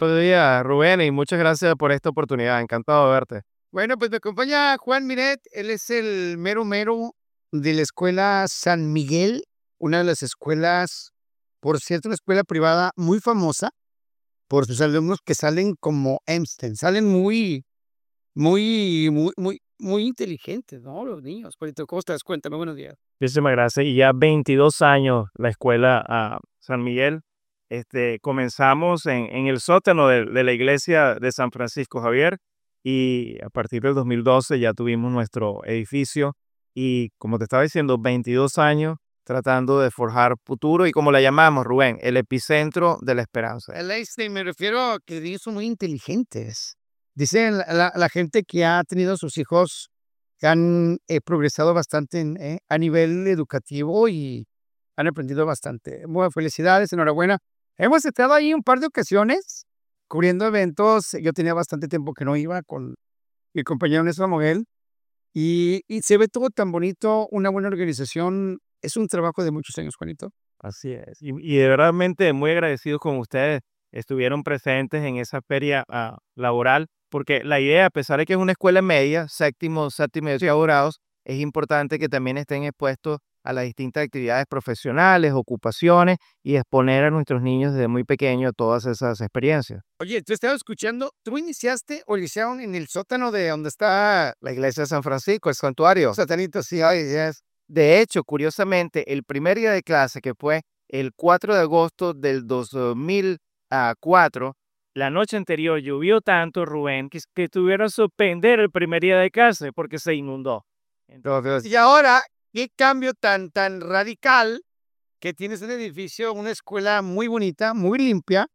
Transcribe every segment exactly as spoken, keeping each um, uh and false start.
Buenos días, Rubén, y muchas gracias por esta oportunidad. Encantado de verte. Bueno, pues me acompaña Juan Miret, él es el mero mero de la escuela San Miguel, una de las escuelas, por cierto, una escuela privada muy famosa por sus alumnos que salen como Einstein, salen muy, muy, muy, muy, muy inteligentes, ¿no? Los niños. Juanito, ¿cómo estás? Cuéntame, buenos días. Muchísimas gracias. Y ya veintidós años la escuela ah, San Miguel. Este, comenzamos en, en el sótano de, de la iglesia de San Francisco Javier y a partir del dos mil doce ya tuvimos nuestro edificio y como te estaba diciendo, veintidós años tratando de forjar futuro y como la llamamos, Rubén, el epicentro de la esperanza. El Einstein, me refiero a que los niños son muy inteligentes. Dicen la, la- la gente que ha tenido sus hijos que han eh, progresado bastante en, eh, a nivel educativo y han aprendido bastante. Bueno, felicidades, enhorabuena. Hemos estado ahí un par de ocasiones cubriendo eventos. Yo tenía bastante tiempo que no iba con mi compañero Néstor Moguel y, y se ve todo tan bonito, una buena organización. Es un trabajo de muchos años, Juanito. Así es. Y, y de verdaderamente muy agradecidos con ustedes. Estuvieron presentes en esa feria ah, laboral, porque la idea, a pesar de que es una escuela media, séptimo, séptimo y octavo grados, es importante que también estén expuestos a las distintas actividades profesionales, ocupaciones y exponer a nuestros niños desde muy pequeños todas esas experiencias. Oye, tú estabas escuchando, ¿tú iniciaste o iniciaron en el sótano de donde está La iglesia de San Francisco, el santuario. Satanito? Sí, ay, yes. De hecho, curiosamente, el primer día de clase, que fue el cuatro de agosto del dos mil cuatro, la noche anterior llovió tanto, Rubén, que, que tuvieron que suspender el primer día de clase porque se inundó. Entonces, Y ahora, qué cambio tan, tan radical que tienes un edificio, una escuela muy bonita, muy limpia.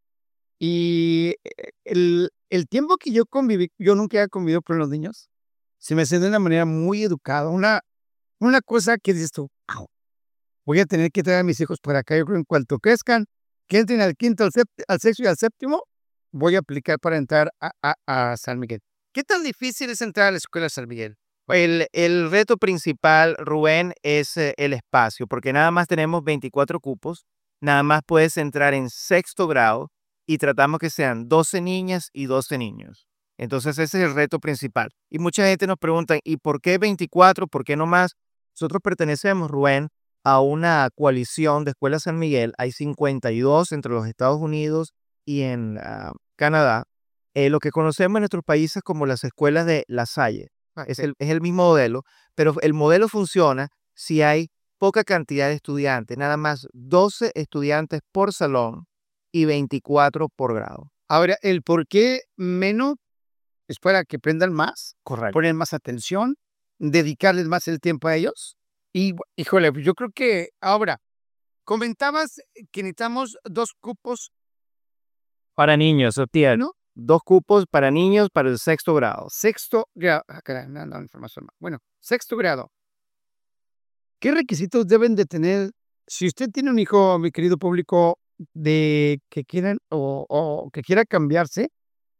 Y eh, el, el tiempo que yo conviví, yo nunca he convivido con los niños, se me hace de una manera muy educada. Una, una cosa que dices tú, "Au, voy a tener que traer a mis hijos para acá. Yo creo que en cuanto crezcan, que entren al quinto, al, sept- al sexto y al séptimo, voy a aplicar para entrar a, a, a San Miguel. ¿Qué tan difícil es entrar a la escuela San Miguel? el, el reto principal, Rubén, es eh, el espacio, porque nada más tenemos veinticuatro cupos, nada más puedes entrar en sexto grado y tratamos que sean doce niñas y doce niños. Entonces ese es el reto principal. Y mucha gente nos pregunta, ¿y por qué veinticuatro? ¿Por qué no más? Nosotros pertenecemos, Rubén, a una coalición de escuelas San Miguel. Hay cincuenta y dos entre los Estados Unidos y en ah, Canadá. Eh, lo que conocemos en nuestros países como las escuelas de La Salle. Ah, Es sí. el, es el mismo modelo, pero el modelo funciona si hay poca cantidad de estudiantes, nada más doce estudiantes por salón y veinticuatro por grado. Ahora, el por qué menos es para que aprendan más, Correcto. poner más atención, dedicarles más el tiempo a ellos. Y, bu- híjole, pues yo creo que ahora, comentabas que necesitamos dos cupos, Para niños, Sotiel, ¿no? dos cupos para niños para el sexto grado. Sexto grado. Ah, caray, me han dado información mal. Bueno, sexto grado. ¿Qué requisitos deben de tener si usted tiene un hijo, mi querido público, de que quieran o, o que quiera cambiarse?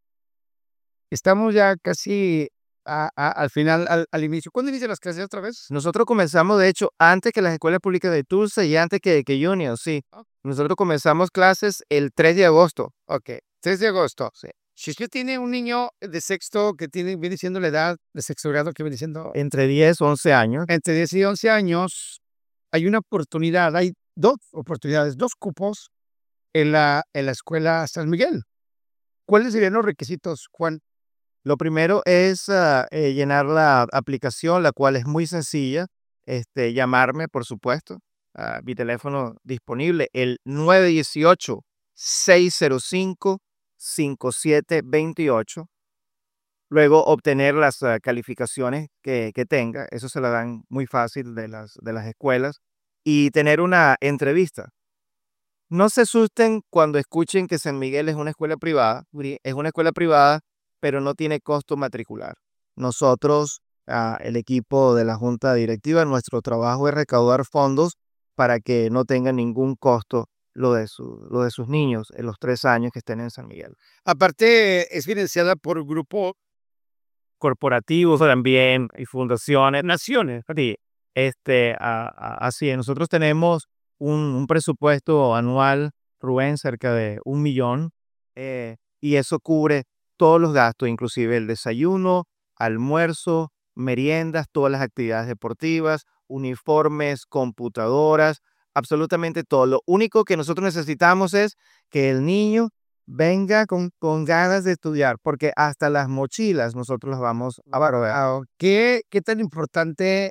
Estamos ya casi a- a- al final, al, al inicio. ¿Cuándo inician las clases otra vez? Nosotros comenzamos, de hecho, antes que las escuelas públicas de Tulsa y antes que, que Union, sí. Ah, Nosotros comenzamos clases el tres de agosto. ok, tres de agosto. Sí. Si usted tiene un niño de sexto que tiene, viene siendo la edad de sexto grado, que viene siendo Entre diez, once años. entre diez y once años, hay una oportunidad, hay dos oportunidades, dos cupos en la, en la escuela San Miguel. ¿Cuáles serían los requisitos, Juan? Lo primero es ah, eh, llenar la aplicación, la cual es muy sencilla. Este, llamarme, por supuesto. Ah, mi teléfono disponible, el nueve uno ocho, seis cero cinco, cinco siete dos ocho. Luego obtener las ah, calificaciones que, que tenga. Eso se la dan muy fácil de las, de las escuelas. Y tener una entrevista. No se asusten cuando escuchen que San Miguel es una escuela privada. Uri, es una escuela privada, pero no tiene costo matricular. Nosotros, ah, el equipo de la junta directiva, nuestro trabajo es recaudar fondos para que no tengan ningún costo lo de, su- lo de sus niños en los tres años que estén en San Miguel. Aparte, es financiada por grupo Corporativos también y fundaciones, naciones. Sí, este, a- a- así es. Nosotros tenemos un, un presupuesto anual, Rubén, cerca de un millón. Eh, y eso cubre todos los gastos, inclusive el desayuno, almuerzo, meriendas, todas las actividades deportivas, uniformes, computadoras, absolutamente todo. Lo único que nosotros necesitamos es que el niño venga con, con ganas de estudiar, porque hasta las mochilas nosotros las vamos a proveer. Wao, ¿qué, qué tan importante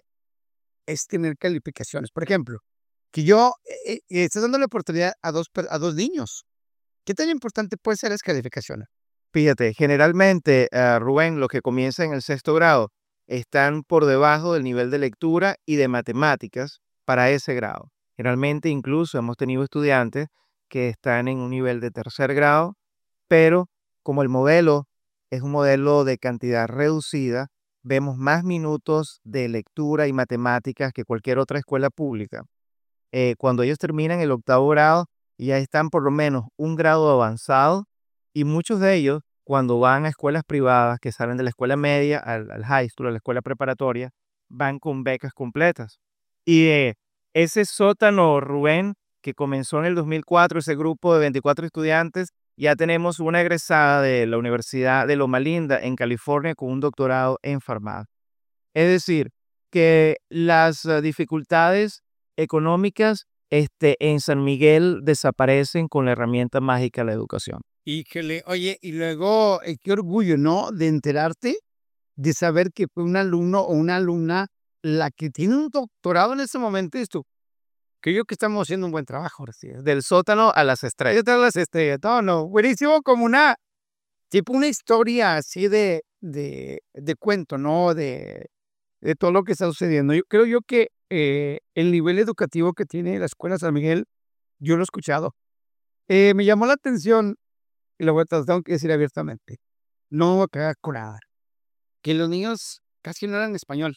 es tener calificaciones? Por ejemplo, que yo eh, eh, estás dando la oportunidad a dos, per- a dos niños. ¿Qué tan importante puede ser las calificaciones? Fíjate, generalmente, eh, Rubén, los que comienzan en el sexto grado están por debajo del nivel de lectura y de matemáticas para ese grado. Generalmente, incluso hemos tenido estudiantes que están en un nivel de tercer grado, pero como el modelo es un modelo de cantidad reducida, vemos más minutos de lectura y matemáticas que cualquier otra escuela pública. Eh, cuando ellos terminan el octavo grado, ya están por lo menos un grado avanzado y muchos de ellos, cuando van a escuelas privadas que salen de la escuela media al, al high school, a la escuela preparatoria, van con becas completas. Y eh, ese sótano, Rubén, que comenzó en el dos mil cuatro, ese grupo de veinticuatro estudiantes, ya tenemos una egresada de la Universidad de Loma Linda en California con un doctorado en farmacia. Es decir, que las eh, dificultades económicas este, en San Miguel desaparecen con la herramienta mágica de la educación. Híjole, oye, y luego, eh, qué orgullo, ¿no? De enterarte, de saber que fue un alumno o una alumna la que tiene un doctorado en ese momento. Y esto, creo que estamos haciendo un buen trabajo, ahora sí. Del sótano a las estrellas. ¿Qué tal las estrellas? No, no, buenísimo, como una, tipo una historia así de, de, de cuento, ¿no? De, de todo lo que está sucediendo. Yo creo yo que eh, el nivel educativo que tiene la Escuela San Miguel, yo lo he escuchado. Eh, me llamó la atención, y lo voy a te lo tengo que decir abiertamente, no me voy a quedar con nada, que los niños casi no hablan español.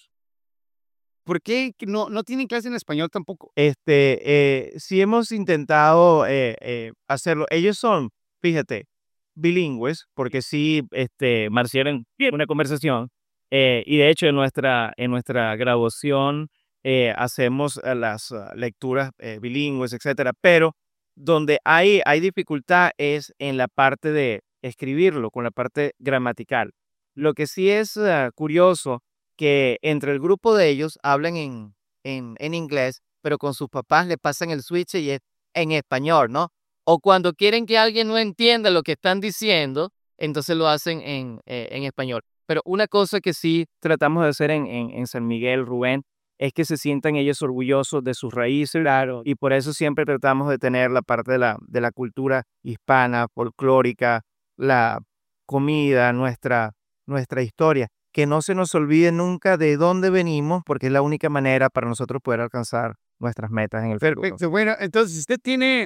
¿Por qué que no, no tienen clase en español tampoco? Este, eh, sí hemos intentado eh, eh, hacerlo. Ellos son, fíjate, bilingües, porque sí, este, Marcial tiene una conversación, eh, y de hecho en nuestra, en nuestra graduación eh, hacemos eh, las ah, lecturas eh, bilingües, etcétera, pero donde hay, hay dificultad es en la parte de escribirlo, con la parte gramatical. Lo que sí es ah, curioso, que entre el grupo de ellos hablan en, en, en inglés, pero con sus papás le pasan el switch y es en español, ¿no? O cuando quieren que alguien no entienda lo que están diciendo, entonces lo hacen en, eh, en español. Pero una cosa que sí tratamos de hacer en, en, en San Miguel, Rubén, es que se sientan ellos orgullosos de sus raíces. Claro. Y por eso siempre tratamos de tener la parte de la, de la cultura hispana, folclórica, la comida, nuestra, nuestra historia. Que no se nos olvide nunca de dónde venimos, porque es la única manera para nosotros poder alcanzar nuestras metas en el futuro. Perfecto. Bueno, entonces, si usted tiene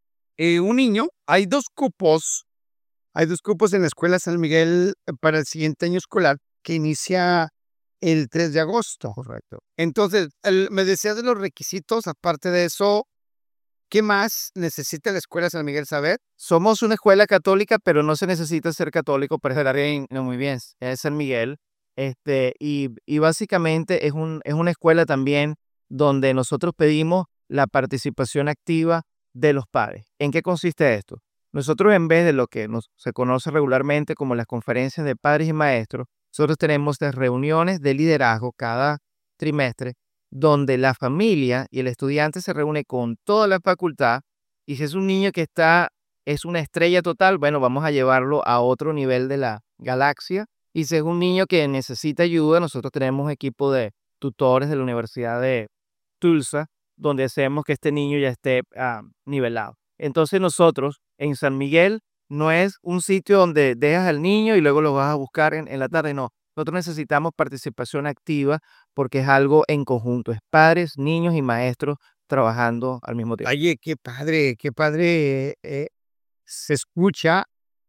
eh, un niño, hay dos cupos, hay dos cupos en la Escuela San Miguel eh, para el siguiente año escolar que inicia el tres de agosto. Correcto. Entonces, el- me decías de los requisitos, aparte de eso, ¿qué más necesita la Escuela San Miguel saber? Somos una escuela católica, pero no se necesita ser católico para estar en, no, muy bien, es San Miguel. Este, y, y básicamente es, un, es una escuela también donde nosotros pedimos la participación activa de los padres. ¿En qué consiste esto? Nosotros, en vez de lo que nos, se conoce regularmente como las conferencias de padres y maestros, nosotros tenemos las reuniones de liderazgo cada trimestre, donde la familia y el estudiante se reúne con toda la facultad, y si es un niño que está, es una estrella total, bueno, vamos a llevarlo a otro nivel de la galaxia. Y si es un niño que necesita ayuda, nosotros tenemos equipo de tutores de la Universidad de Tulsa, donde hacemos que este niño ya esté ah, nivelado. Entonces nosotros en San Miguel no es un sitio donde dejas al niño y luego lo vas a buscar en, en la tarde, no. Nosotros necesitamos participación activa porque es algo en conjunto, es padres, niños y maestros trabajando al mismo tiempo. Oye, qué padre, qué padre eh, se escucha.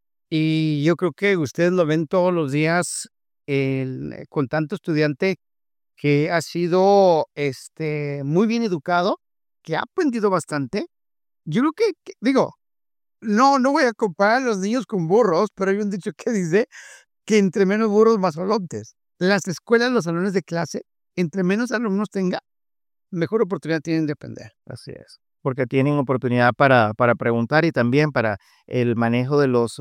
Y yo creo que ustedes lo ven todos los días el, eh, con tanto estudiante que ha sido este, muy bien educado, que ha aprendido bastante. Yo creo que, que- digo, no, no voy a comparar a los niños con burros, pero hay un dicho que dice que entre menos burros, más solotes. Las escuelas, los salones de clase, entre menos alumnos tenga, mejor oportunidad tienen de aprender. Así es, porque tienen oportunidad para, para preguntar y también para el manejo de los uh,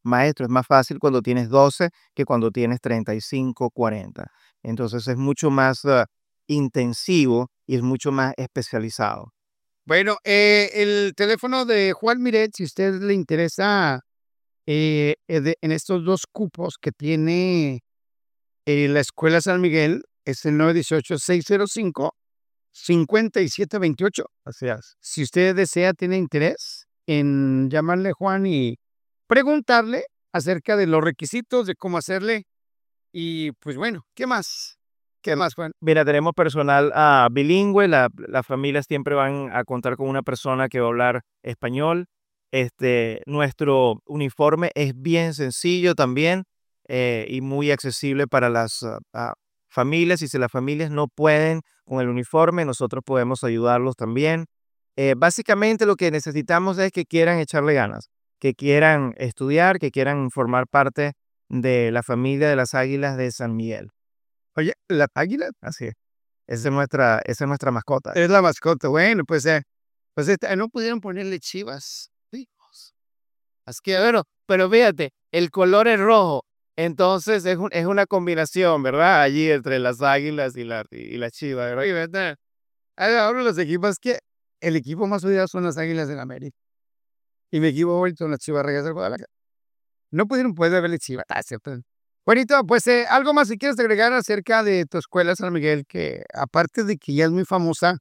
maestro. Es más fácil cuando tienes doce que cuando tienes treinta y cinco, cuarenta. Entonces es mucho más uh, intensivo y es mucho más especializado. Bueno, eh, el teléfono de Juan Miret, si a usted le interesa, eh, eh, de- en estos dos cupos que tiene eh, la Escuela San Miguel, es el nueve uno ocho, seis cero cinco, cinco siete dos ocho. Así es. Si usted desea, tiene interés en llamarle a Juan y preguntarle acerca de los requisitos, de cómo hacerle. Y pues bueno, ¿qué más? ¿Qué más, Juan? Mira, tenemos personal ah, bilingüe, la- las familias siempre van a contar con una persona que va a hablar español. Este, nuestro uniforme es bien sencillo también eh, y muy accesible para las ah, ah, familias. Y si las familias no pueden con el uniforme, nosotros podemos ayudarlos también. Eh, básicamente lo que necesitamos es que quieran echarle ganas, que quieran estudiar, que quieran formar parte de la familia de las Águilas de San Miguel. Oye, la águila Así es. Esa es nuestra, esa es nuestra mascota. es la mascota. Bueno, pues, eh, pues esta- no pudieron ponerle chivas. Hijos. Es que, bueno, pero fíjate, el color es rojo. Entonces es, un- es una combinación, ¿verdad? Allí entre las águilas y la, y la chiva, ¿verdad? Oye, ¿verdad? Ah, ahora los equipos que el equipo más odiado son las Águilas del América. Y mi equipo favorito son las Chivas Rayadas del Guadalajara. No pudieron poder verle Chivas. Ah, cierto. Juanito, pues eh, algo más si quieres agregar acerca de tu escuela San Miguel, que aparte de que ya es muy famosa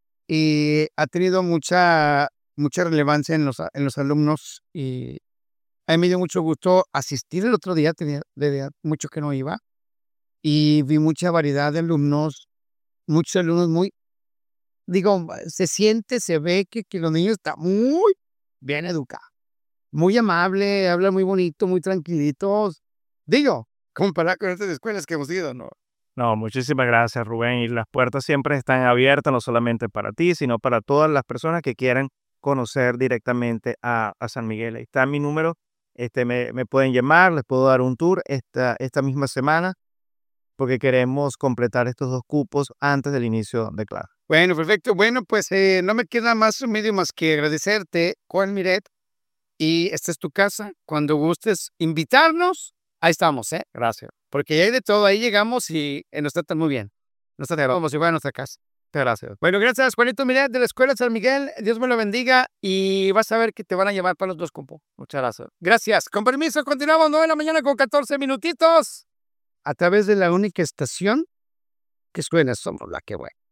y ha tenido mucha, mucha relevancia en los, a- en los alumnos. Y a mí me dio mucho gusto asistir el otro día, tenía de mucho que no iba, y vi mucha variedad de alumnos, muchos alumnos muy, digo, se siente, se ve que, que los niños están muy bien educados, muy amable, hablan muy bonito, muy tranquilitos. Digo, comparado con otras escuelas que hemos ido, ¿no? No, muchísimas gracias, Rubén. Y las puertas siempre están abiertas, no solamente para ti, sino para todas las personas que quieran conocer directamente a, a San Miguel. Ahí está mi número. Este, me, me pueden llamar, les puedo dar un tour esta, esta misma semana, porque queremos completar estos dos cupos antes del inicio de clase. Bueno, perfecto. Bueno, pues eh, no me queda más remedio más que agradecerte, Juan Miret. Y esta es tu casa. Cuando gustes invitarnos, ahí estamos, ¿eh? Gracias. Porque hay de todo. Ahí llegamos y eh, nos tratan muy bien. Nos tratan como si fuera nuestra casa. Muchas gracias. Bueno, gracias, Juanito Miret, de la Escuela San Miguel. Dios me lo bendiga y vas a ver que te van a llamar para los dos cumpos. Muchas gracias. Gracias. Con permiso, continuamos nueve de la mañana con catorce minutitos a través de la única estación que suena Somos la que buena.